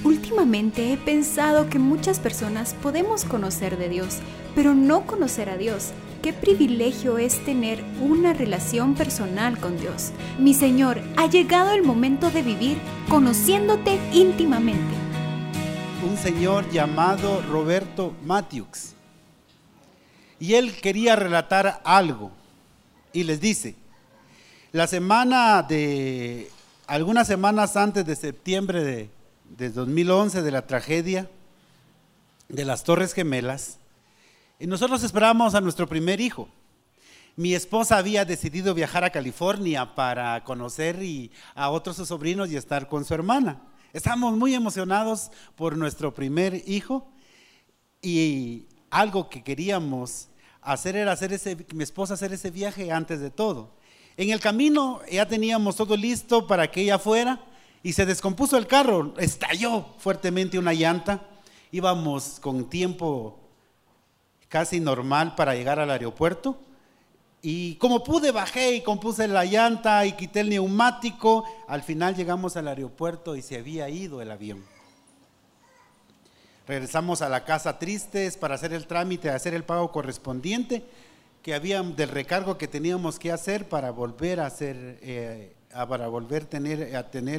Últimamente he pensado que muchas personas podemos conocer de Dios, pero no conocer a Dios. Qué privilegio es tener una relación personal con Dios. Mi Señor, ha llegado el momento de vivir conociéndote íntimamente. Un señor llamado Roberto Matthews, y él quería relatar algo y les dice: algunas semanas antes de septiembre de 2011, de la tragedia de las Torres Gemelas, y nosotros esperábamos a nuestro primer hijo. Mi esposa había decidido viajar a California para conocer a otros sus sobrinos y estar con su hermana. Estábamos muy emocionados por nuestro primer hijo, y algo que queríamos hacer era mi esposa hacer ese viaje antes de todo. En el camino ya teníamos todo listo para que ella fuera, y se descompuso el carro, estalló fuertemente una llanta. Íbamos con tiempo casi normal para llegar al aeropuerto, y como pude bajé y compuse la llanta y quité el neumático. Al final llegamos al aeropuerto y se había ido el avión. Regresamos a la casa tristes para hacer el trámite, hacer el pago correspondiente que había del recargo que teníamos que hacer para volver a hacer, a tener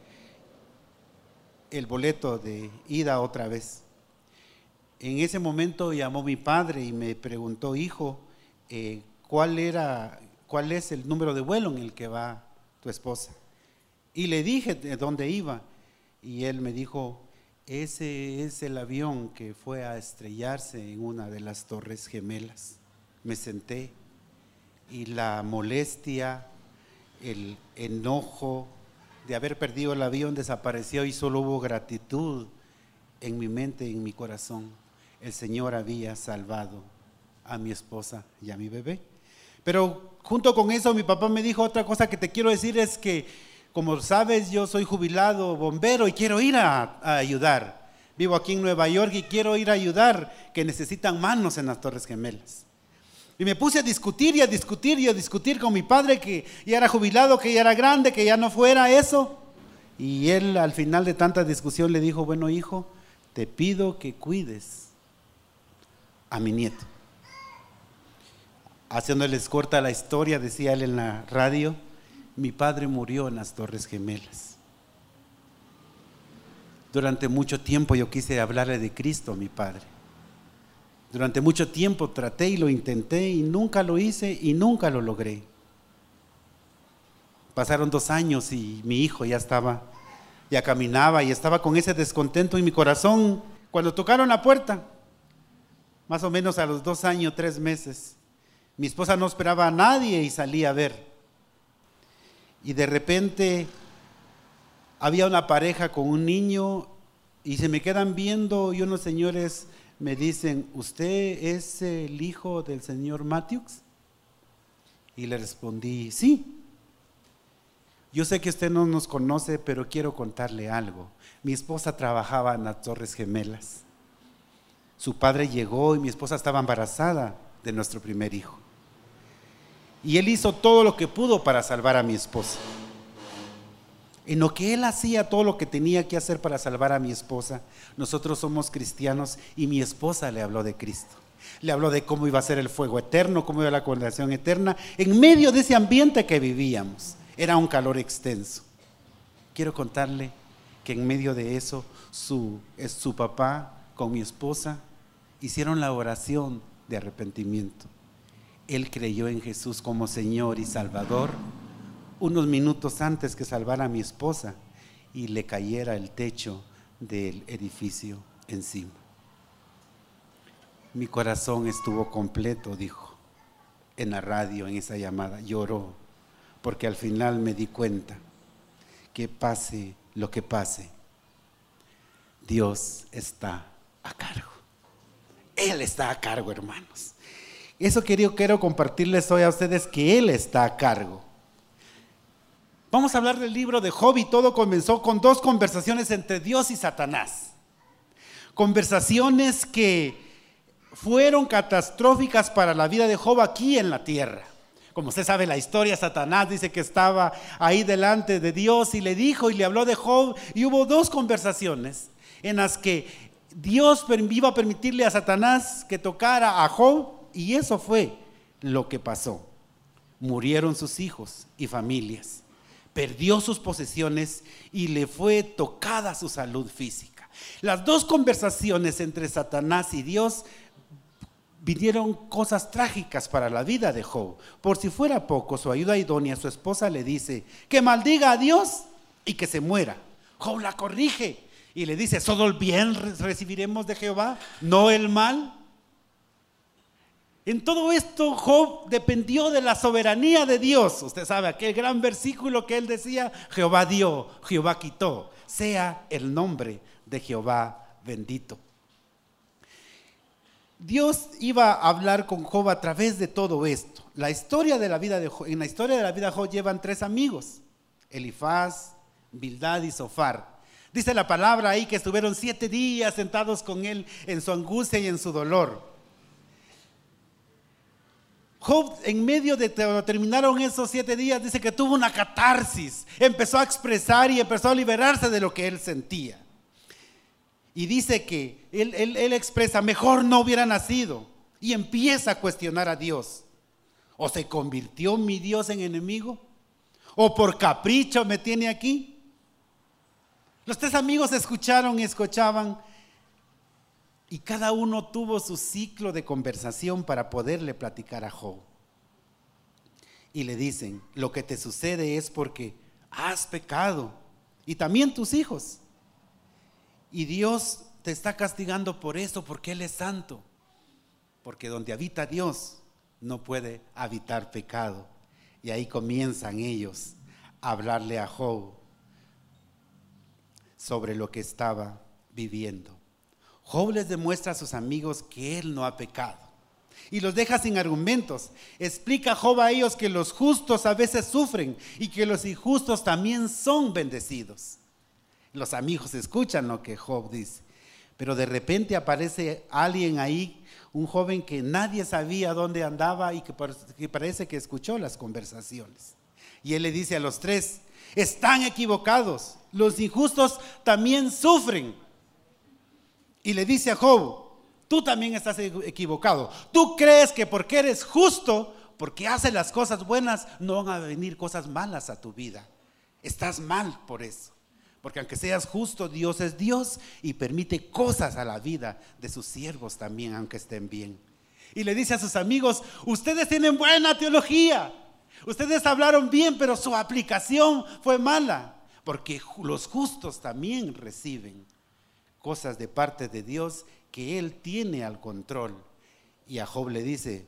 el boleto de ida otra vez. En ese momento llamó mi padre y me preguntó: hijo, ¿cuál es el número de vuelo en el que va tu esposa? Y le dije de dónde iba, y él me dijo: ese es el avión que fue a estrellarse en una de las Torres Gemelas. Me senté y la molestia, el enojo de haber perdido el avión desapareció, y solo hubo gratitud en mi mente y en mi corazón. El Señor había salvado a mi esposa y a mi bebé. Pero junto con eso, mi papá me dijo: otra cosa que te quiero decir es que, como sabes, yo soy jubilado bombero y quiero ir a ayudar. Vivo aquí en Nueva York y quiero ir a ayudar, que necesitan manos en las Torres Gemelas. Y me puse a discutir y a discutir y a discutir con mi padre, que ya era jubilado, que ya era grande, que ya no fuera eso. Y él, al final de tanta discusión, le dijo: bueno, hijo, te pido que cuides a mi nieto. Haciéndoles corta la historia, decía él en la radio: mi padre murió en las Torres Gemelas. Durante mucho tiempo yo quise hablarle de Cristo a mi padre. Durante mucho tiempo traté y lo intenté, y nunca lo hice y nunca lo logré. Pasaron 2 años y mi hijo ya caminaba y estaba con ese descontento en mi corazón. Cuando tocaron la puerta, más o menos a los 2 años, 3 meses, mi esposa no esperaba a nadie y salí a ver. Y de repente había una pareja con un niño, y se me quedan viendo, y unos señores me dicen: ¿usted es el hijo del señor Matthews? Y le respondí: sí. Yo sé que usted no nos conoce, pero quiero contarle algo. Mi esposa trabajaba en las Torres Gemelas. Su padre llegó y mi esposa estaba embarazada de nuestro primer hijo. Y él hizo todo lo que pudo para salvar a mi esposa. En lo que él hacía todo lo que tenía que hacer para salvar a mi esposa, nosotros somos cristianos, y mi esposa le habló de Cristo. Le habló de cómo iba a ser el fuego eterno, cómo iba la condenación eterna, en medio de ese ambiente que vivíamos. Era un calor extenso. Quiero contarle que en medio de eso, su papá con mi esposa hicieron la oración de arrepentimiento. Él creyó en Jesús como Señor y Salvador unos minutos antes que salvara a mi esposa y le cayera el techo del edificio encima. Mi corazón estuvo completo, dijo en la radio, en esa llamada. Lloró porque al final me di cuenta que pase lo que pase, Dios está a cargo. Él está a cargo, hermanos. Eso quiero compartirles hoy a ustedes, que Él está a cargo. Vamos a hablar del libro de Job, y todo comenzó con 2 conversaciones entre Dios y Satanás. Conversaciones que fueron catastróficas para la vida de Job aquí en la tierra. Como usted sabe la historia, Satanás dice que estaba ahí delante de Dios y le dijo y le habló de Job, y hubo dos conversaciones en las que Dios iba a permitirle a Satanás que tocara a Job, y eso fue lo que pasó. Murieron sus hijos y familias, perdió sus posesiones y le fue tocada su salud física. Las dos conversaciones entre Satanás y Dios vinieron cosas trágicas para la vida de Job. Por si fuera poco, su ayuda idónea, su esposa, le dice que maldiga a Dios y que se muera. Job la corrige y le dice: solo el bien recibiremos de Jehová, no el mal. En todo esto Job dependió de la soberanía de Dios. Usted sabe aquel gran versículo que él decía: Jehová dio, Jehová quitó, sea el nombre de Jehová bendito. Dios iba a hablar con Job a través de todo esto. En la historia de la vida de Job llevan 3 amigos: Elifaz, Bildad y Zofar. Dice la palabra ahí que estuvieron 7 días sentados con él en su angustia y en su dolor. Job, en medio de cuando terminaron esos 7 días, dice que tuvo una catarsis, empezó a expresar y empezó a liberarse de lo que él sentía. Y dice que él expresa: mejor no hubiera nacido, y empieza a cuestionar a Dios. ¿O se convirtió mi Dios en enemigo? ¿O por capricho me tiene aquí? Los 3 amigos escucharon y escuchaban, y cada uno tuvo su ciclo de conversación para poderle platicar a Job. Y le dicen: lo que te sucede es porque has pecado, y también tus hijos. Y Dios te está castigando por eso, porque Él es santo. Porque donde habita Dios no puede habitar pecado. Y ahí comienzan ellos a hablarle a Job sobre lo que estaba viviendo. Job les demuestra a sus amigos que él no ha pecado y los deja sin argumentos. Explica Job a ellos que los justos a veces sufren y que los injustos también son bendecidos. Los amigos escuchan lo que Job dice, pero de repente aparece alguien ahí, un joven que nadie sabía dónde andaba y que parece que escuchó las conversaciones. Y él le dice a los 3: están equivocados, los injustos también sufren. Y le dice a Job: tú también estás equivocado. Tú crees que porque eres justo, porque haces las cosas buenas, no van a venir cosas malas a tu vida. Estás mal por eso. Porque aunque seas justo, Dios es Dios y permite cosas a la vida de sus siervos también, aunque estén bien. Y le dice a sus amigos: ustedes tienen buena teología, ustedes hablaron bien, pero su aplicación fue mala. Porque los justos también reciben cosas de parte de Dios que Él tiene al control. Y a Job le dice: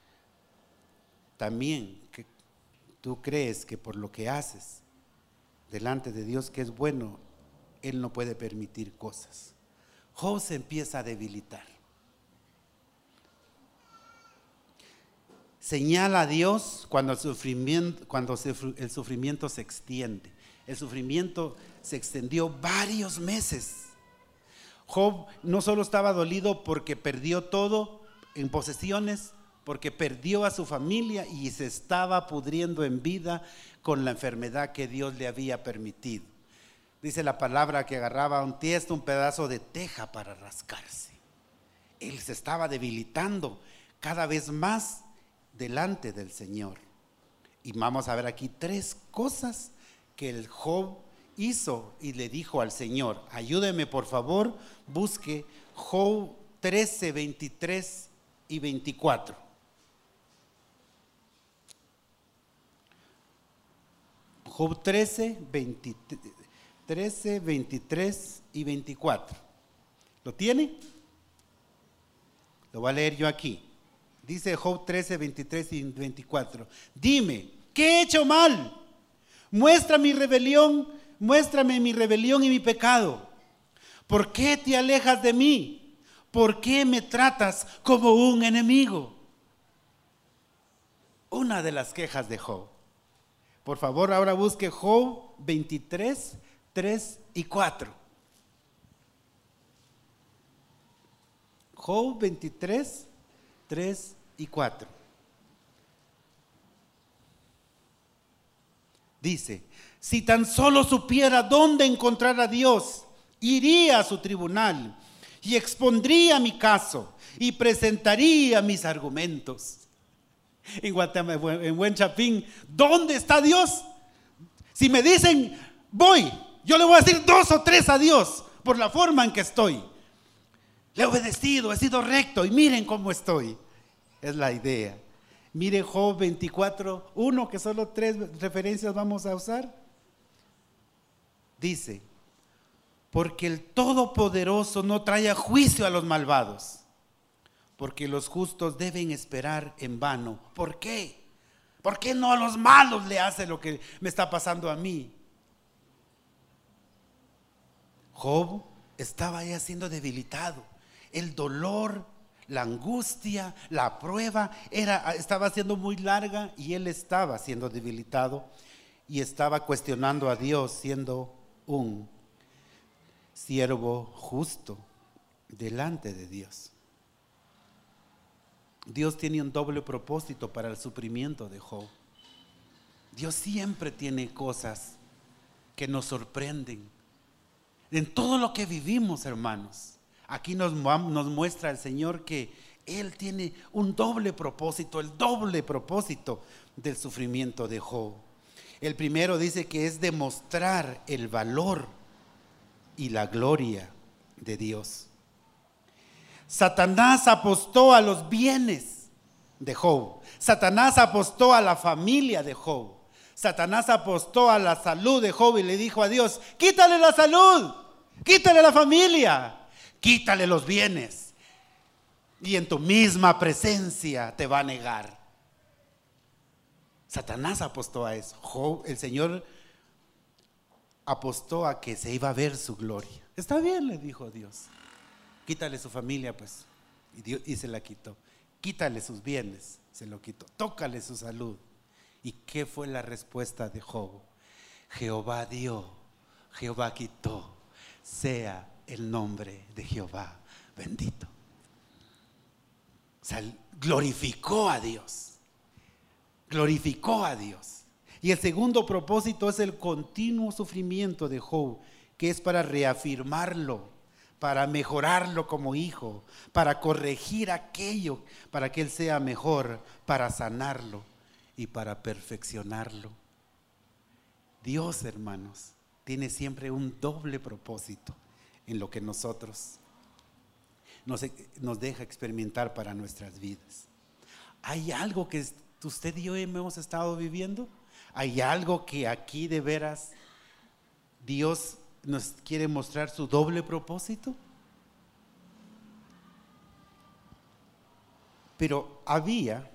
también que tú crees que por lo que haces delante de Dios que es bueno, Él no puede permitir cosas. Job se empieza a debilitar. Señala a Dios cuando el sufrimiento se extiende. El sufrimiento se extendió varios meses. Job no solo estaba dolido porque perdió todo en posesiones, porque perdió a su familia y se estaba pudriendo en vida con la enfermedad que Dios le había permitido. Dice la palabra que agarraba un tiesto, un pedazo de teja para rascarse. Él se estaba debilitando cada vez más delante del Señor. Y vamos a ver aquí 3 cosas que el Job hizo y le dijo al Señor. Ayúdeme por favor, busque Job 13, 23 y 24. Job 13, 23 y 24. ¿Lo tiene? Lo voy a leer yo aquí. Dice Job 13, 23 y 24. Dime, ¿qué he hecho mal? Muéstrame mi rebelión y mi pecado. ¿Por qué te alejas de mí? ¿Por qué me tratas como un enemigo? Una de las quejas de Job. Por favor, ahora busque Job 23, 3 y 4. Job 23, 3 y 4. Dice, si tan solo supiera dónde encontrar a Dios, iría a su tribunal y expondría mi caso y presentaría mis argumentos. En Guatemala, en Buen Chapín, ¿dónde está Dios? Si me dicen, voy, yo le voy a decir 2 o 3 a Dios por la forma en que estoy. Le he obedecido, he sido recto y miren cómo estoy. Es la idea. Miren Job 24:1, que solo 3 referencias vamos a usar. Dice, porque el Todopoderoso no trae a juicio a los malvados, porque los justos deben esperar en vano. ¿Por qué? ¿Por qué no a los malos le hace lo que me está pasando a mí? Job estaba ya siendo debilitado. El dolor, la angustia, la prueba estaba siendo muy larga y él estaba siendo debilitado y estaba cuestionando a Dios, siendo un siervo justo delante de Dios. Dios tiene un doble propósito para el sufrimiento de Job. Dios siempre tiene cosas que nos sorprenden. En todo lo que vivimos, hermanos, aquí nos muestra el Señor que Él tiene un doble propósito, el doble propósito del sufrimiento de Job. El primero dice que es demostrar el valor y la gloria de Dios. Satanás apostó a los bienes de Job. Satanás apostó a la familia de Job. Satanás apostó a la salud de Job y le dijo a Dios, quítale la salud, quítale la familia, quítale los bienes y en tu misma presencia te va a negar. Satanás apostó a eso. Job, el Señor apostó a que se iba a ver su gloria. Está bien, le dijo Dios. Quítale su familia, pues. Y se la quitó. Quítale sus bienes, se lo quitó. Tócale su salud. ¿Y qué fue la respuesta de Job? Jehová dio, Jehová quitó. Sea el nombre de Jehová bendito. O sea, glorificó a Dios. Glorificó a Dios. Y el segundo propósito es el continuo sufrimiento de Job, que es para reafirmarlo, para mejorarlo como hijo, para corregir aquello, para que él sea mejor, para sanarlo y para perfeccionarlo. Dios, hermanos, tiene siempre un doble propósito en lo que nosotros nos deja experimentar para nuestras vidas. ¿Hay algo que usted y yo hemos estado viviendo? ¿Hay algo que aquí de veras Dios nos quiere mostrar su doble propósito? Pero había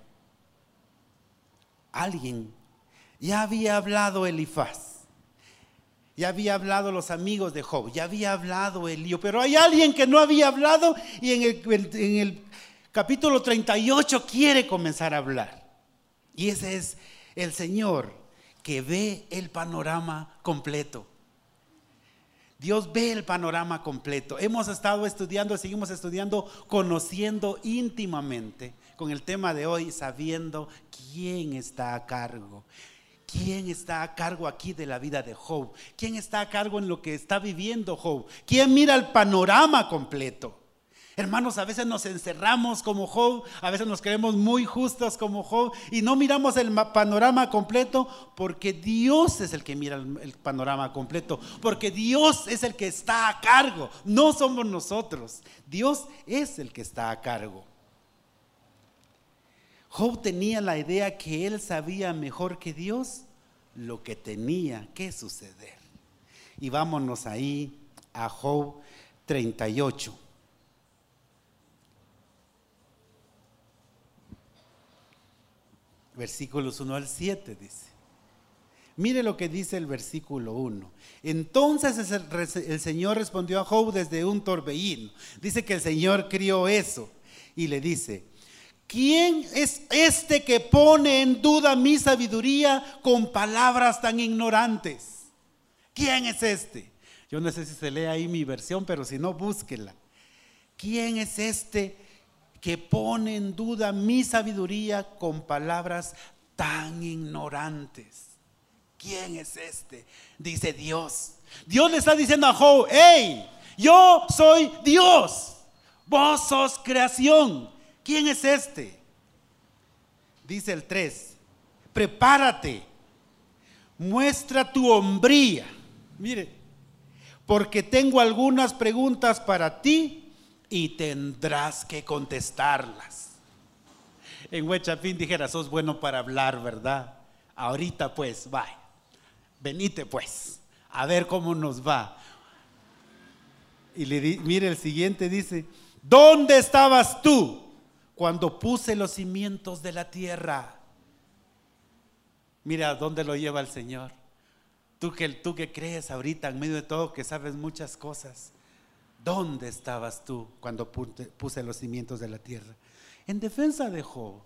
alguien, ya había hablado Elifaz, ya había hablado los amigos de Job, ya había hablado Elío, pero hay alguien que no había hablado y en el capítulo 38 quiere comenzar a hablar. Y ese es el Señor que ve el panorama completo. Dios ve el panorama completo. Hemos estado estudiando, seguimos estudiando, conociendo íntimamente con el tema de hoy, sabiendo quién está a cargo. ¿Quién está a cargo aquí de la vida de Job? ¿Quién está a cargo en lo que está viviendo Job? ¿Quién mira el panorama completo? Hermanos, a veces nos encerramos como Job, a veces nos creemos muy justos como Job y no miramos el panorama completo, porque Dios es el que mira el panorama completo, porque Dios es el que está a cargo, no somos nosotros. Dios es el que está a cargo. Job tenía la idea que él sabía mejor que Dios lo que tenía que suceder. Y vámonos ahí a Job 38. Versículos 1 al 7 dice. Mire lo que dice el versículo 1. Entonces el Señor respondió a Job desde un torbellino. Dice que el Señor crió eso y le dice: ¿quién es este que pone en duda mi sabiduría con palabras tan ignorantes? ¿Quién es este? Yo no sé si se lee ahí mi versión, pero si no, búsquela. ¿Quién es este que pone en duda mi sabiduría con palabras tan ignorantes? ¿quién es este? Dice Dios. Dios le está diciendo a Job: hey, yo soy Dios, vos sos creación. ¿Quién es este? Dice el 3: prepárate, muestra tu hombría. Mire, porque tengo algunas preguntas para ti y tendrás que contestarlas. En Huechapín dijera: sos bueno para hablar, ¿verdad? Ahorita pues, vaya, venite pues, a ver cómo nos va. Y mire el siguiente, dice: ¿dónde estabas tú cuando puse los cimientos de la tierra? Mira dónde lo lleva el Señor. Tú que crees ahorita en medio de todo, que sabes muchas cosas, ¿dónde estabas tú cuando puse los cimientos de la tierra? En defensa de Job,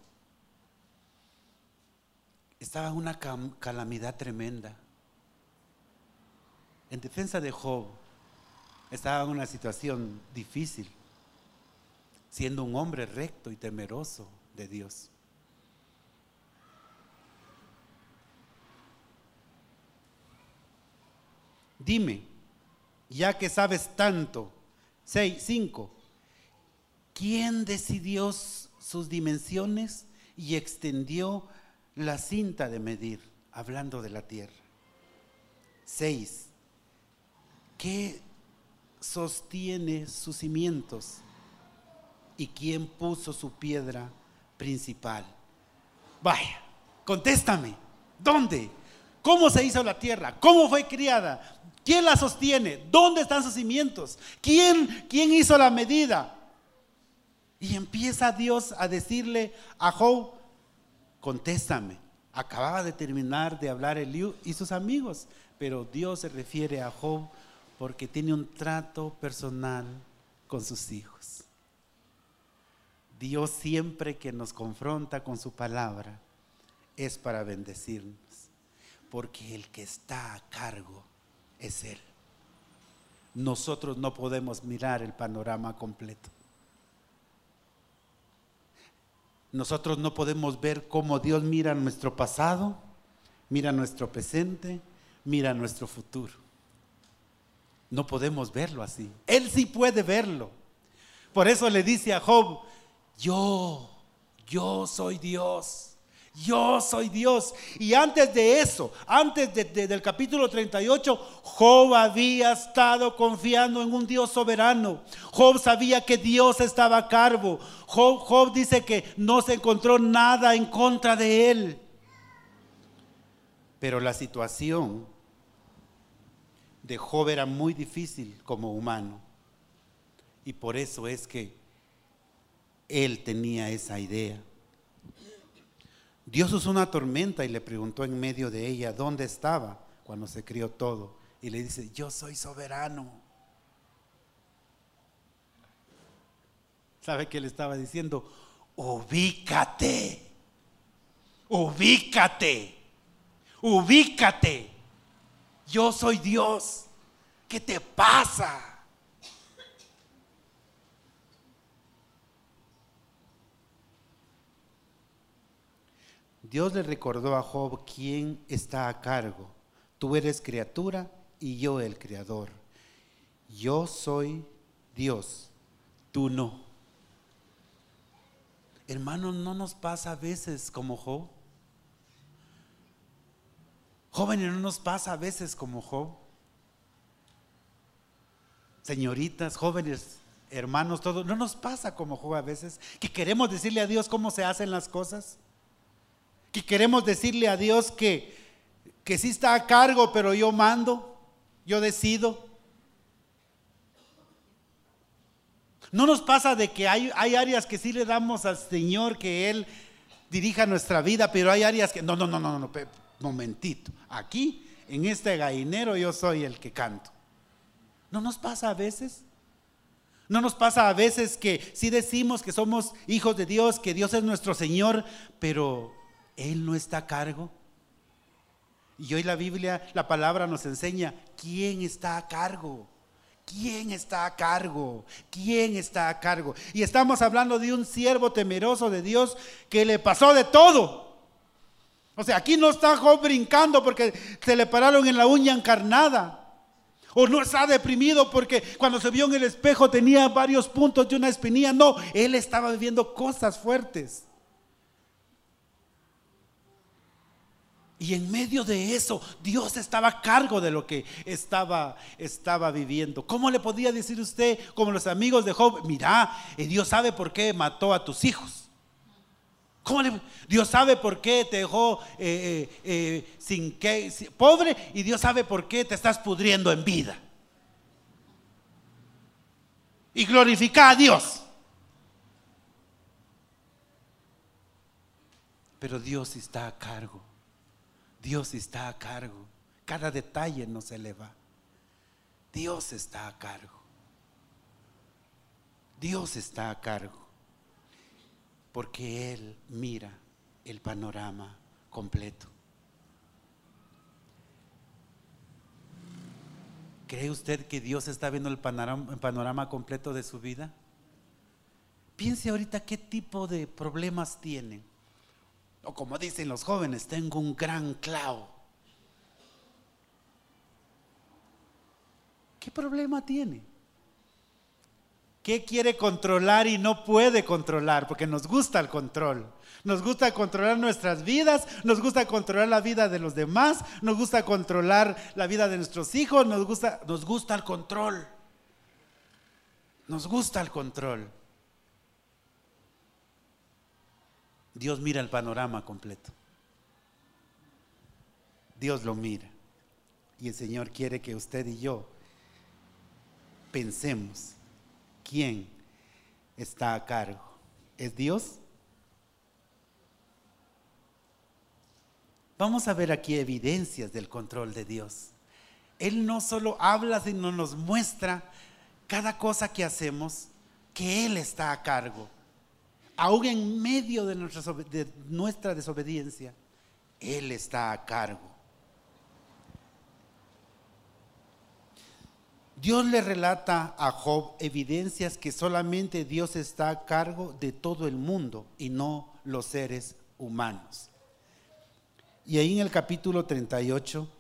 estaba en una calamidad tremenda. En defensa de Job, estaba en una situación difícil, siendo un hombre recto y temeroso de Dios. Dime, ya que sabes tanto, 5, ¿quién decidió sus dimensiones y extendió la cinta de medir? Hablando de la tierra. 6, ¿qué sostiene sus cimientos? ¿Y quién puso su piedra principal? Vaya, contéstame, ¿dónde? ¿Cómo se hizo la tierra? ¿Cómo fue criada? ¿Quién la sostiene? ¿Dónde están sus cimientos? ¿Quién hizo la medida? Y empieza Dios a decirle a Job: contéstame. Acababa de terminar de hablar Eliú y sus amigos, pero Dios se refiere a Job porque tiene un trato personal con sus hijos. Dios, siempre que nos confronta con su palabra, es para bendecirnos, porque el que está a cargo es Él. Nosotros no podemos mirar el panorama completo. Nosotros no podemos ver cómo Dios mira nuestro pasado, mira nuestro presente, mira nuestro futuro. No podemos verlo así. Él sí puede verlo. Por eso le dice a Job: yo soy Dios. Yo soy Dios. Y antes de eso, antes del capítulo 38, Job había estado confiando en un Dios soberano. Job sabía que Dios estaba a cargo. Job dice que no se encontró nada en contra de él. Pero la situación de Job era muy difícil como humano. Y por eso es que él tenía esa idea. Dios usó una tormenta y le preguntó en medio de ella dónde estaba cuando se crió todo. Y le dice: yo soy soberano. ¿Sabe qué le estaba diciendo? Ubícate, ubícate, ubícate. Yo soy Dios. ¿Qué te pasa? Dios le recordó a Job quién está a cargo. Tú eres criatura y yo el creador. Yo soy Dios, tú no. Hermanos, ¿no nos pasa a veces como Job? Jóvenes, ¿no nos pasa a veces como Job? Señoritas, jóvenes, hermanos, todos, ¿no nos pasa como Job a veces? Que queremos decirle a Dios cómo se hacen las cosas. Que queremos decirle a Dios que sí está a cargo, pero yo mando, yo decido. ¿No nos pasa de que hay áreas que sí le damos al Señor que Él dirija nuestra vida, pero hay áreas que no, momentito, aquí en este gallinero yo soy el que canto? ¿No nos pasa a veces? ¿No nos pasa a veces que sí decimos que somos hijos de Dios, que Dios es nuestro Señor, pero Él no está a cargo? Y hoy la Biblia, la palabra nos enseña quién está a cargo. ¿Quién está a cargo? ¿Quién está a cargo? Y estamos hablando de un siervo temeroso de Dios que le pasó de todo. O sea, aquí no está Job brincando porque se le pararon en la uña encarnada. O no está deprimido porque cuando se vio en el espejo tenía varios puntos de una espinilla. No, él estaba viviendo cosas fuertes. Y en medio de eso, Dios estaba a cargo de lo que estaba viviendo. ¿Cómo le podía decir usted, como los amigos de Job, mira, Dios sabe por qué mató a tus hijos? Dios sabe por qué te dejó pobre, y Dios sabe por qué te estás pudriendo en vida. Y glorifica a Dios. Pero Dios está a cargo. Dios está a cargo. Cada detalle no se le va. Dios está a cargo. Dios está a cargo. Porque Él mira el panorama completo. ¿Cree usted que Dios está viendo el panorama completo de su vida? Piense ahorita qué tipo de problemas tiene. O como dicen los jóvenes, tengo un gran clavo. ¿Qué problema tiene? ¿Qué quiere controlar y no puede controlar? Porque nos gusta el control. Nos gusta controlar nuestras vidas, nos gusta controlar la vida de los demás, nos gusta controlar la vida de nuestros hijos, nos gusta el control. Nos gusta el control. Dios mira el panorama completo. Dios lo mira. Y el Señor quiere que usted y yo pensemos. ¿Quién está a cargo? ¿Es Dios? Vamos a ver aquí evidencias del control de Dios. Él no solo habla, sino nos muestra cada cosa que hacemos, que Él está a cargo. Aún en medio de nuestra desobediencia, Él está a cargo. Dios le relata a Job evidencias que solamente Dios está a cargo de todo el mundo y no los seres humanos. Y ahí en el capítulo 38,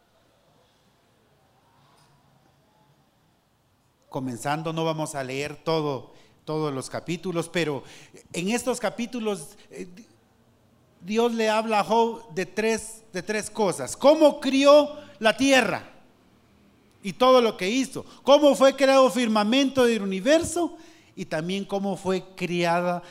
comenzando, no vamos a leer todos los capítulos, pero en estos capítulos Dios le habla a Job de tres cosas. ¿Cómo crió la tierra? Y todo lo que hizo, cómo fue creado el firmamento del universo y también cómo fue criada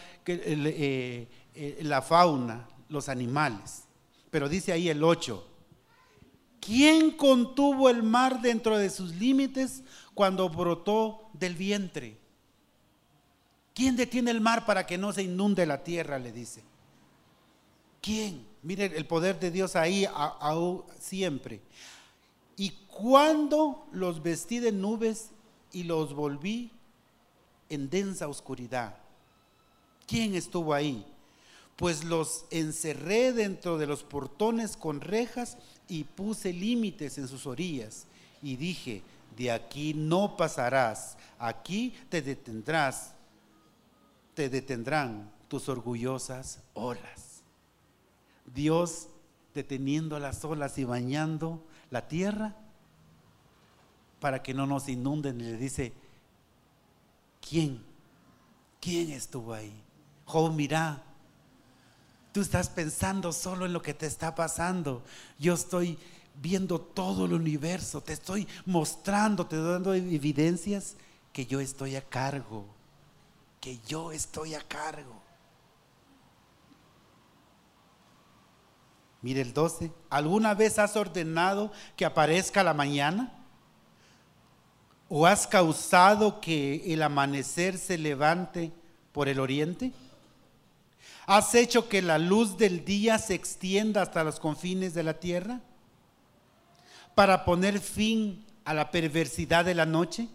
la fauna, los animales. Pero dice ahí el 8, ¿quién contuvo el mar dentro de sus límites cuando brotó del vientre? ¿Quién detiene el mar para que no se inunde la tierra? Le dice. ¿Quién? Mire el poder de Dios ahí siempre. Y cuando los vestí de nubes y los volví en densa oscuridad, ¿quién estuvo ahí? Pues los encerré dentro de los portones con rejas y puse límites en sus orillas. Y dije, de aquí no pasarás, aquí te detendrán tus orgullosas olas. Dios deteniendo las olas y bañando la tierra para que no nos inunden, y le dice, ¿quién estuvo ahí? Job, mira, tú estás pensando solo en lo que te está pasando. Yo estoy viendo todo el universo, te estoy mostrando, te estoy dando evidencias que yo estoy a cargo, Mire el 12, ¿alguna vez has ordenado que aparezca la mañana? ¿O has causado que el amanecer se levante por el oriente? ¿Has hecho que la luz del día se extienda hasta los confines de la tierra? ¿Para poner fin a la perversidad de la noche?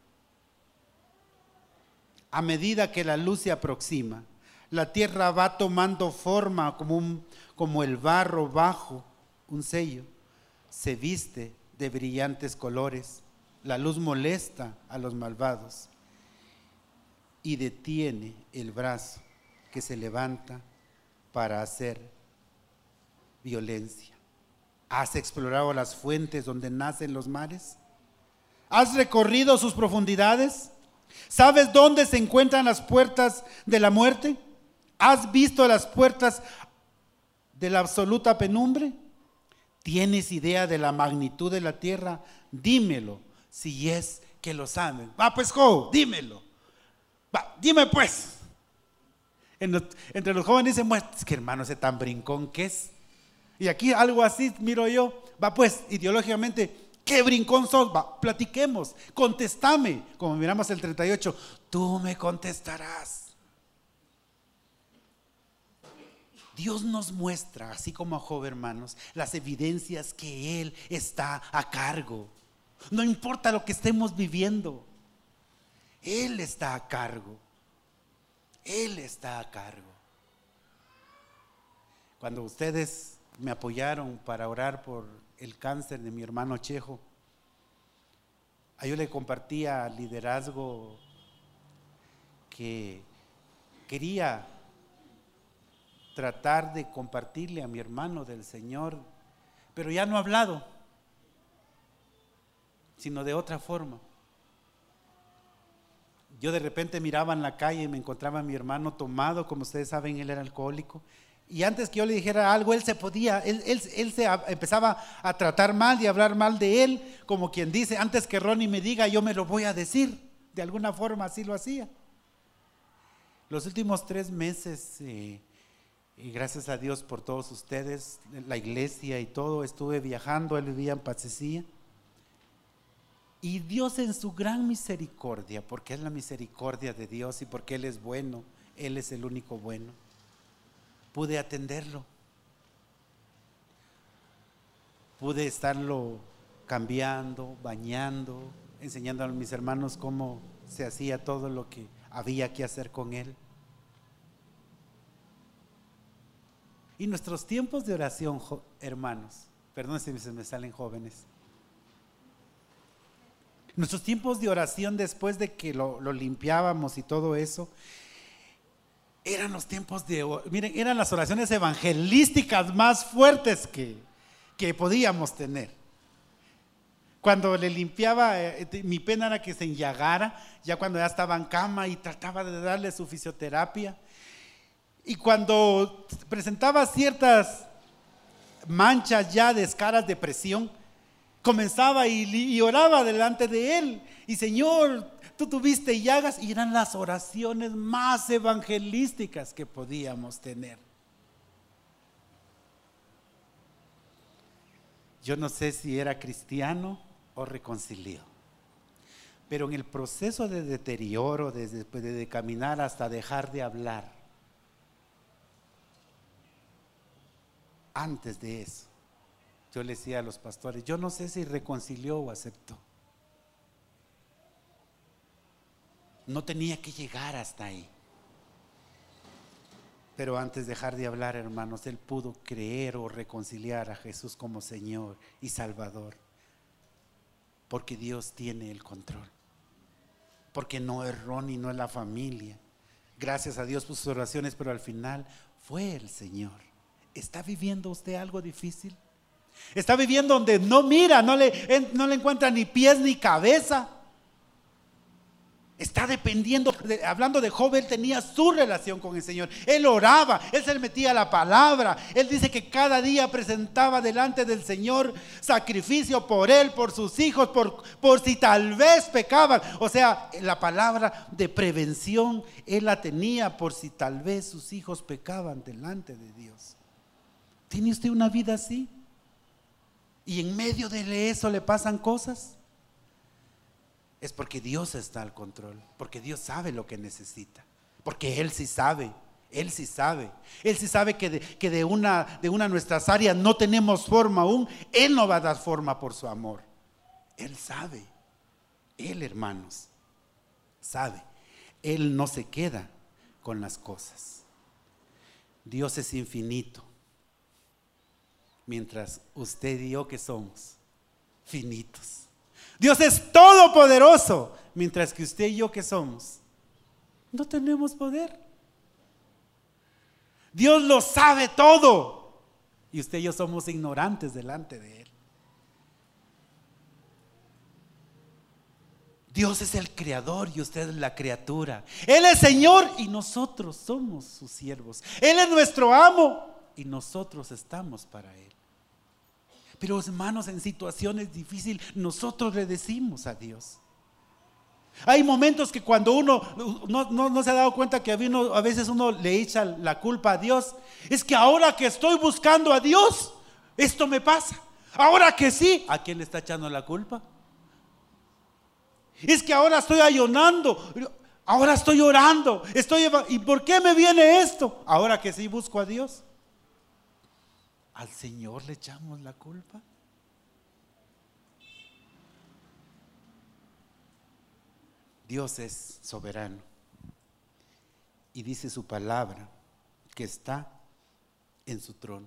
A medida que la luz se aproxima, la tierra va tomando forma como el barro bajo un sello. Se viste de brillantes colores. La luz molesta a los malvados y detiene el brazo que se levanta para hacer violencia. ¿Has explorado las fuentes donde nacen los mares? ¿Has recorrido sus profundidades? ¿Sabes dónde se encuentran las puertas de la muerte? ¿Has visto las puertas de la absoluta penumbre? ¿Tienes idea de la magnitud de la tierra? Dímelo, si es que lo saben. Va pues, dímelo. Va, dime pues. Entre los jóvenes dicen, es que hermano, ese tan brincón que es. Y aquí algo así miro yo. Va pues, ideológicamente, ¿qué brincón sos? Va, platiquemos, contéstame. Como miramos el 38, tú me contestarás. Dios nos muestra, así como a Job, hermanos, las evidencias que Él está a cargo. No importa lo que estemos viviendo, Él está a cargo. Él está a cargo. Cuando ustedes me apoyaron para orar por el cáncer de mi hermano Chejo, yo le compartía liderazgo que quería tratar de compartirle a mi hermano del Señor, pero ya no ha hablado, sino de otra forma. Yo de repente miraba en la calle y me encontraba a mi hermano tomado, como ustedes saben, él era alcohólico, y antes que yo le dijera algo, él se empezaba a tratar mal y a hablar mal de él, como quien dice, antes que Ronnie me diga, yo me lo voy a decir. De alguna forma así lo hacía. Los últimos 3 meses, y gracias a Dios por todos ustedes, la iglesia y todo, estuve viajando. Él vivía en Pacecía, y Dios en su gran misericordia, porque es la misericordia de Dios y porque Él es bueno, Él es el único bueno, pude atenderlo, pude estarlo cambiando, bañando, enseñando a mis hermanos cómo se hacía todo lo que había que hacer con él. Y nuestros tiempos de oración, hermanos, perdón si se me salen jóvenes, nuestros tiempos de oración después de que lo limpiábamos y todo eso, eran los tiempos miren, eran las oraciones evangelísticas más fuertes que podíamos tener. Cuando le limpiaba, mi pena era que se enllagara, ya cuando ya estaba en cama, y trataba de darle su fisioterapia. Y cuando presentaba ciertas manchas ya de escaras de presión, comenzaba y oraba delante de él. Y Señor, tú tuviste llagas, y eran las oraciones más evangelísticas que podíamos tener. Yo no sé si era cristiano o reconciliado, pero en el proceso de deterioro, desde de caminar hasta dejar de hablar, antes de eso, yo le decía a los pastores, yo no sé si reconcilió o aceptó. No tenía que llegar hasta ahí. Pero antes de dejar de hablar, hermanos, él pudo creer o reconciliar a Jesús como Señor y Salvador. Porque Dios tiene el control. Porque no es Ronnie, no es la familia. Gracias a Dios por sus oraciones, pero al final fue el Señor. ¿Está viviendo usted algo difícil? ¿Está viviendo donde no mira, no le encuentra ni pies ni cabeza? Está dependiendo, hablando de Job, él tenía su relación con el Señor. Él oraba, él se le metía a la palabra. Él dice que cada día presentaba delante del Señor sacrificio por él, por sus hijos, por si tal vez pecaban. O sea, la palabra de prevención él la tenía por si tal vez sus hijos pecaban delante de Dios. ¿Tiene usted una vida así? Y en medio de eso le pasan cosas. Es porque Dios está al control, porque Dios sabe lo que necesita, porque Él sí sabe, Él sí sabe. Él sí sabe que de una de nuestras áreas no tenemos forma aún. Él no va a dar forma por su amor. Él sabe, Él, hermanos, sabe. Él no se queda con las cosas. Dios es infinito, mientras usted y yo que somos finitos. Dios es todopoderoso, mientras que usted y yo que somos no tenemos poder. Dios lo sabe todo, Y usted y yo somos ignorantes delante de Él. Dios es el creador y usted es la criatura. Él es Señor y nosotros somos sus siervos. Él es nuestro amo y nosotros estamos para Él. Pero hermanos, en situaciones difíciles nosotros le decimos a Dios. Hay momentos que cuando uno no se ha dado cuenta que a veces uno le echa la culpa a Dios. Es que ahora que estoy buscando a Dios, esto me pasa. Ahora que sí, ¿a quién le está echando la culpa? Es que ahora estoy ayunando, ahora estoy orando, ¿y por qué me viene esto? Ahora que sí busco a Dios. ¿Al Señor le echamos la culpa? Dios es soberano y dice su palabra que está en su trono.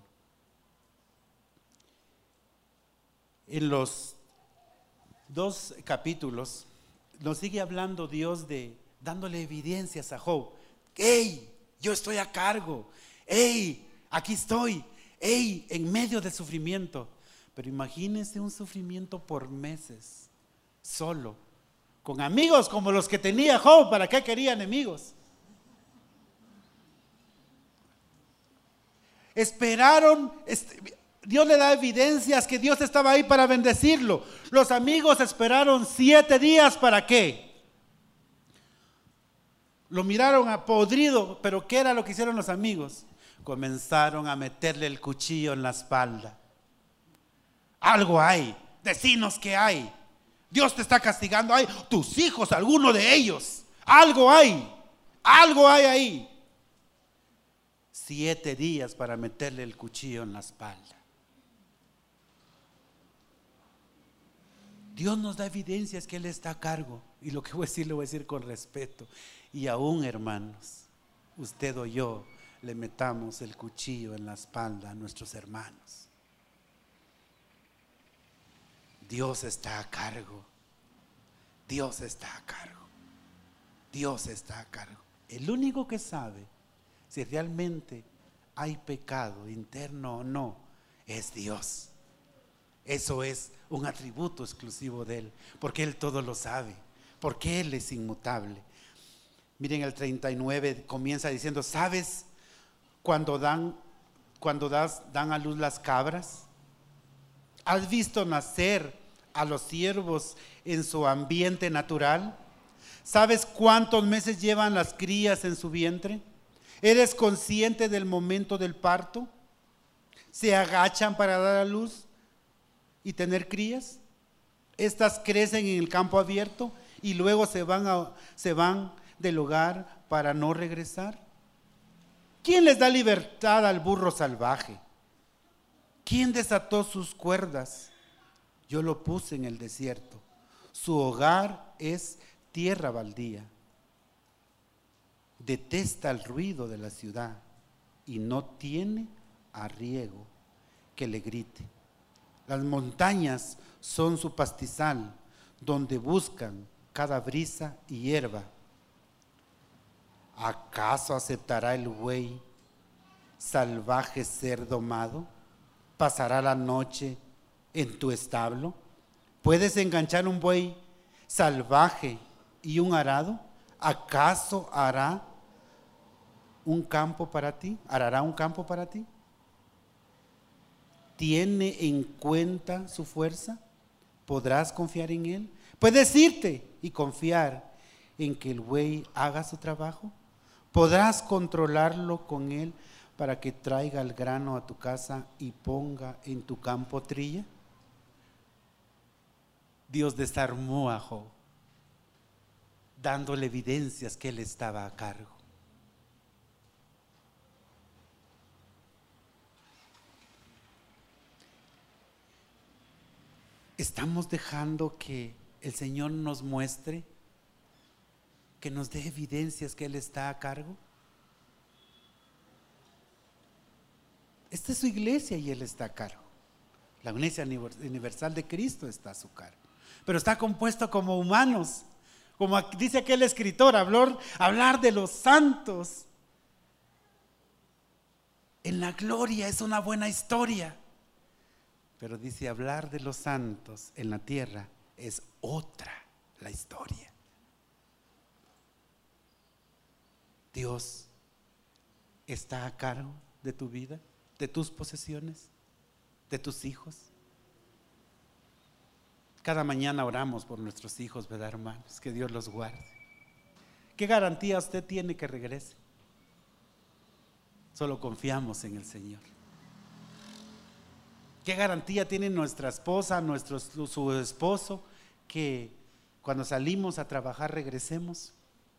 En los 2 capítulos nos sigue hablando Dios dándole evidencias a Job. ¡Hey! Yo estoy a cargo. ¡Hey! Aquí estoy. ¡Hey! En medio del sufrimiento. Pero imagínense un sufrimiento por meses, solo, con amigos como los que tenía Job. ¿Para qué quería enemigos? Esperaron. Dios le da evidencias que Dios estaba ahí para bendecirlo. Los amigos esperaron 7 días. ¿Para qué? Lo miraron apodrido, pero ¿qué era lo que hicieron los amigos? Comenzaron a meterle el cuchillo en la espalda. Algo hay, decinos qué hay. Dios te está castigando, hay tus hijos, alguno de ellos. Algo hay ahí. 7 días para meterle el cuchillo en la espalda. Dios nos da evidencias que Él está a cargo. Y lo que voy a decir, lo voy a decir con respeto. Y aún, hermanos, usted o yo le metamos el cuchillo en la espalda a nuestros hermanos. Dios está a cargo. Dios está a cargo. Dios está a cargo. El único que sabe si realmente hay pecado interno o no es Dios. Eso es un atributo exclusivo de Él, porque Él todo lo sabe, porque Él es inmutable. Miren, el 39 comienza diciendo: ¿sabes cuando dan a luz las cabras? ¿Has visto nacer a los ciervos en su ambiente natural? ¿Sabes cuántos meses llevan las crías en su vientre? ¿Eres consciente del momento del parto? ¿Se agachan para dar a luz y tener crías? Estas crecen en el campo abierto y luego se van del hogar para no regresar. ¿Quién les da libertad al burro salvaje? ¿Quién desató sus cuerdas? Yo lo puse en el desierto. Su hogar es tierra baldía. Detesta el ruido de la ciudad y no tiene arriego que le grite. Las montañas son su pastizal, donde buscan cada brisa y hierba. ¿Acaso aceptará el buey salvaje ser domado? ¿Pasará la noche en tu establo? ¿Puedes enganchar un buey salvaje y un arado? ¿Acaso hará un campo para ti? ¿Arará un campo para ti? ¿Tiene en cuenta su fuerza? ¿Podrás confiar en él? ¿Puedes irte y confiar en que el buey haga su trabajo? ¿Podrás controlarlo con él para que traiga el grano a tu casa y ponga en tu campo trilla? Dios desarmó a Job, dándole evidencias que él estaba a cargo. ¿Estamos dejando que el Señor nos muestre, que nos dé evidencias que Él está a cargo? Esta es su iglesia y Él está a cargo. La iglesia universal de Cristo está a su cargo. Pero está compuesto como humanos, como dice aquel escritor, hablar de los santos. En la gloria es una buena historia. Pero dice, hablar de los santos en la tierra es otra la historia. Dios está a cargo de tu vida, de tus posesiones, de tus hijos. Cada mañana oramos por nuestros hijos, ¿verdad, hermanos? Que Dios los guarde. ¿Qué garantía usted tiene que regrese? Solo confiamos en el Señor. ¿Qué garantía tiene nuestra esposa, su esposo, que cuando salimos a trabajar regresemos?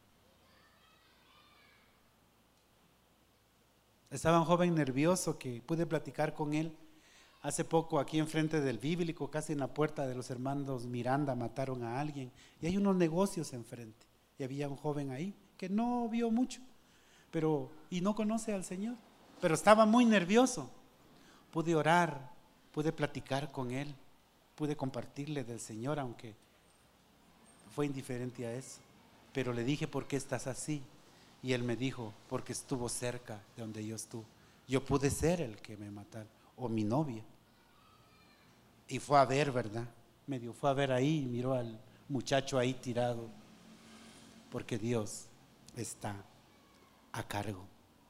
Estaba un joven nervioso que pude platicar con él hace poco aquí enfrente del bíblico, casi en la puerta de los hermanos Miranda, mataron a alguien y hay unos negocios enfrente y había un joven ahí que no vio mucho, y no conoce al Señor, pero estaba muy nervioso. Pude orar, pude platicar con él, pude compartirle del Señor, aunque fue indiferente a eso, pero le dije, ¿por qué estás así? Y él me dijo, porque estuvo cerca de donde yo estuve. Yo pude ser el que me mataron, o mi novia. Y fue a ver, ¿verdad? Fue a ver ahí, miró al muchacho ahí tirado, porque Dios está a cargo.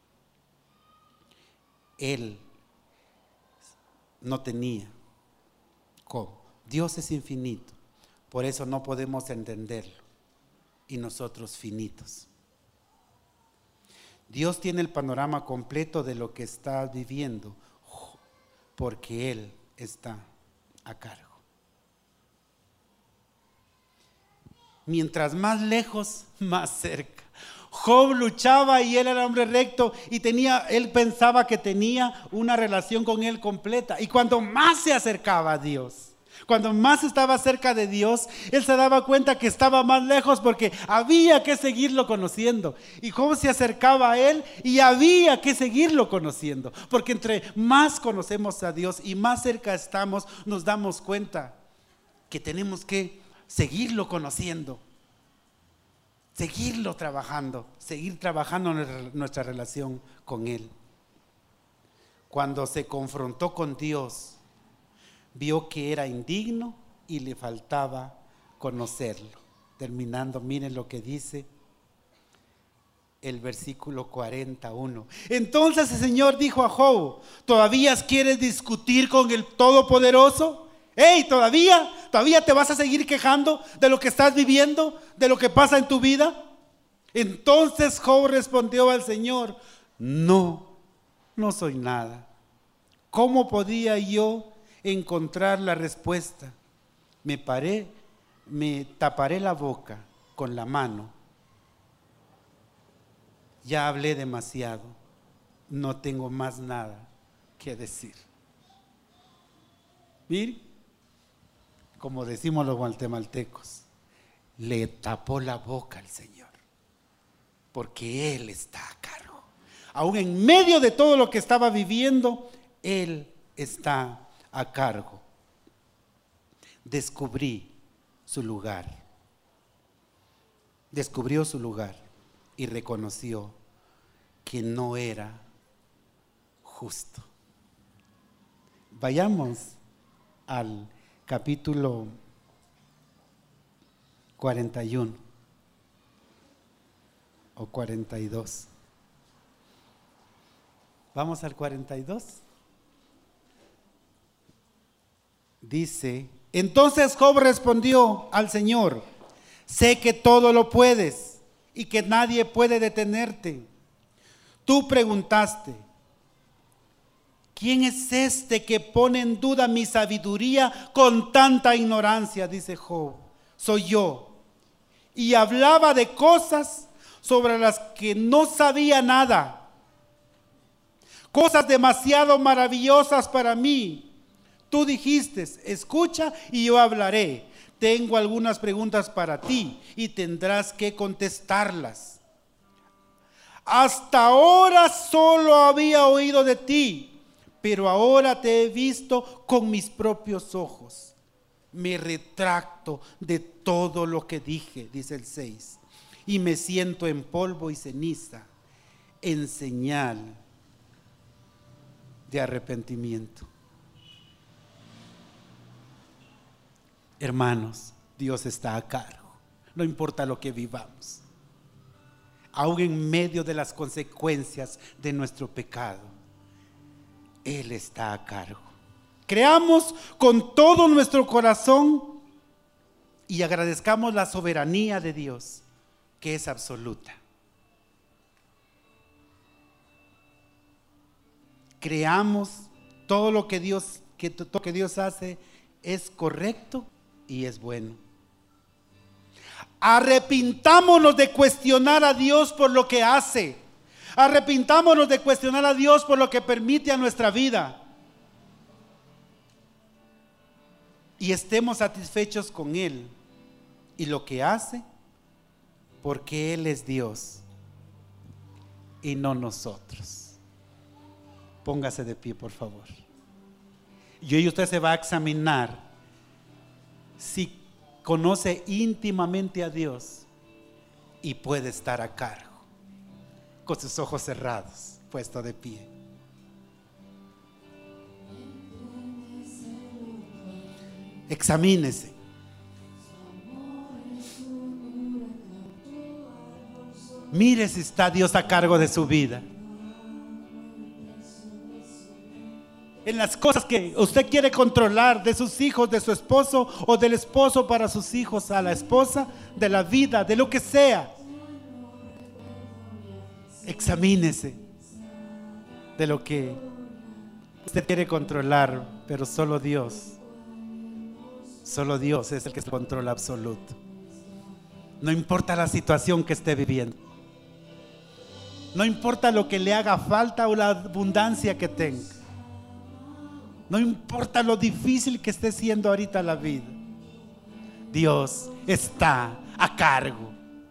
Él no tenía cómo. Dios es infinito, por eso no podemos entenderlo, y nosotros finitos. Dios tiene el panorama completo de lo que estás viviendo, porque Él está a cargo. Mientras más lejos, más cerca. Job luchaba y él era hombre recto y él pensaba que tenía una relación con Él completa. Y cuando más se acercaba a Dios, cuando más estaba cerca de Dios, él se daba cuenta que estaba más lejos porque había que seguirlo conociendo. Y Job se acercaba a él y había que seguirlo conociendo, porque entre más conocemos a Dios y más cerca estamos, nos damos cuenta que tenemos que seguirlo conociendo, seguirlo trabajando, seguir trabajando nuestra relación con Él. Cuando se confrontó con Dios, vio que era indigno y le faltaba conocerlo. Terminando, miren lo que dice el versículo 41. Entonces el Señor dijo a Job, ¿todavía quieres discutir con el Todopoderoso? Hey, ¿todavía te vas a seguir quejando de lo que estás viviendo, de lo que pasa en tu vida? Entonces Job respondió al Señor, no soy nada. ¿Cómo podía yo encontrar la respuesta? Me taparé la boca con la mano. Ya hablé demasiado, no tengo más nada que decir. Miren, como decimos los guatemaltecos, le tapó la boca al Señor, porque Él está a cargo. Aún en medio de todo lo que estaba viviendo, Él está a cargo. Descubrió su lugar y reconoció que no era justo. Vayamos al capítulo 41 o 42. Vamos al 42. Dice, entonces Job respondió al Señor, sé que todo lo puedes y que nadie puede detenerte. Tú preguntaste, ¿quién es este que pone en duda mi sabiduría con tanta ignorancia? Dice Job, soy yo. Y hablaba de cosas sobre las que no sabía nada, cosas demasiado maravillosas para mí. Tú dijiste, escucha y yo hablaré. Tengo algunas preguntas para ti y tendrás que contestarlas. Hasta ahora solo había oído de ti, pero ahora te he visto con mis propios ojos. Me retracto de todo lo que dije, dice el 6, y me siento en polvo y ceniza, en señal de arrepentimiento. Hermanos, Dios está a cargo, no importa lo que vivamos, aún en medio de las consecuencias de nuestro pecado, Él está a cargo. Creamos con todo nuestro corazón y agradezcamos la soberanía de Dios, que es absoluta. Creamos todo lo que Dios hace es correcto y es bueno. Arrepintámonos de cuestionar a Dios por lo que hace. Arrepintámonos de cuestionar a Dios por lo que permite a nuestra vida. Y estemos satisfechos con Él y lo que hace, porque Él es Dios y no nosotros. Póngase de pie, por favor. Y hoy usted se va a examinar si conoce íntimamente a Dios y puede estar a cargo, con sus ojos cerrados, puesto de pie. Examínese. Mire si está Dios a cargo de su vida. En las cosas que usted quiere controlar, de sus hijos, de su esposo, o del esposo para sus hijos, a la esposa, de la vida, de lo que sea. Examínese de lo que usted quiere controlar, pero solo Dios es el que controla absoluto. No importa la situación que esté viviendo, no importa lo que le haga falta o la abundancia que tenga, no importa lo difícil que esté siendo ahorita la vida, Dios está a cargo.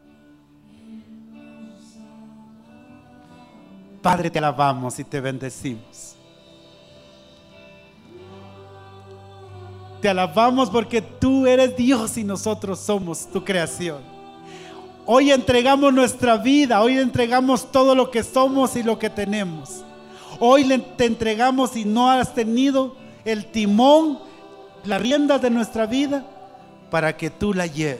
Padre, te alabamos y te bendecimos. Te alabamos porque tú eres Dios y nosotros somos tu creación. Hoy entregamos nuestra vida, hoy entregamos todo lo que somos y lo que tenemos. Hoy te entregamos y no has tenido el timón, la rienda de nuestra vida para que tú la lleves.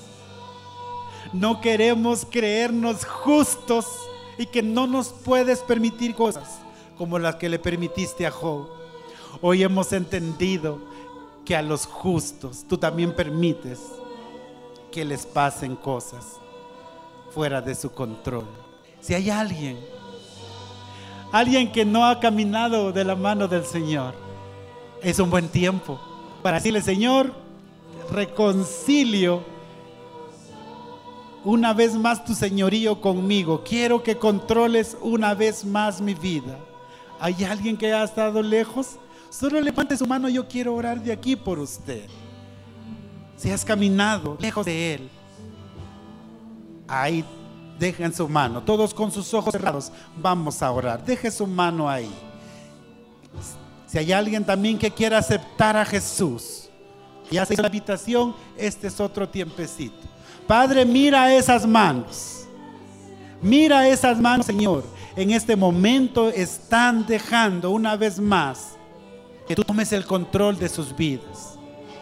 No queremos creernos justos y que no nos puedes permitir cosas como las que le permitiste a Job. Hoy hemos entendido que a los justos tú también permites que les pasen cosas fuera de su control. Si hay alguien que no ha caminado de la mano del Señor, es un buen tiempo para decirle: Señor, reconcilio una vez más tu señorío conmigo. Quiero que controles una vez más mi vida. ¿Hay alguien que ha estado lejos? Solo levante su mano, yo quiero orar de aquí por usted. Si has caminado lejos de Él, ahí dejen su mano, todos con sus ojos cerrados, vamos a orar. Deje su mano ahí. Si hay alguien también que quiera aceptar a Jesús, ya se hizo la invitación, este es otro tiempecito. Padre, mira esas manos, Señor. En este momento están dejando una vez más que tú tomes el control de sus vidas.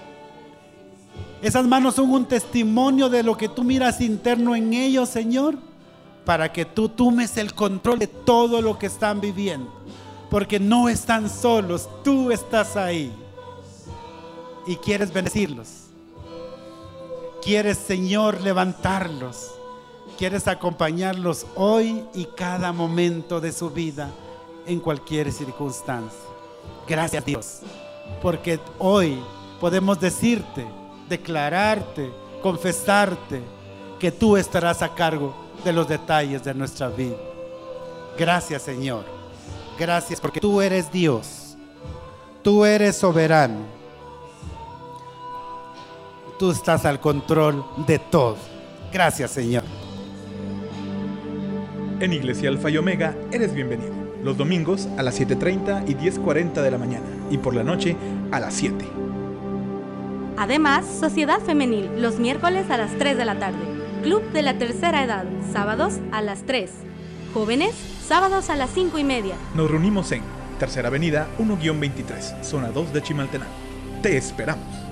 Esas manos son un testimonio de lo que tú miras interno en ellos, Señor, para que tú tomes el control de todo lo que están viviendo, porque no están solos, tú estás ahí y quieres bendecirlos. Quieres, Señor, levantarlos. Quieres acompañarlos hoy y cada momento de su vida, en cualquier circunstancia. Gracias, Dios, porque hoy podemos decirte, declararte, confesarte que tú estarás a cargo de los detalles de nuestra vida. Gracias, Señor. Gracias porque tú eres Dios. Tú eres soberano. Tú estás al control de todo. Gracias, Señor. En Iglesia Alfa y Omega eres bienvenido. Los domingos a las 7:30 y 10:40 de la mañana. Y por la noche a las 7. Además, Sociedad Femenil, los miércoles a las 3 de la tarde. Club de la Tercera Edad, sábados a las 3. Jóvenes, sábados a las 5:30. Nos reunimos en Tercera Avenida 1-23, Zona 2 de Chimaltenango. Te esperamos.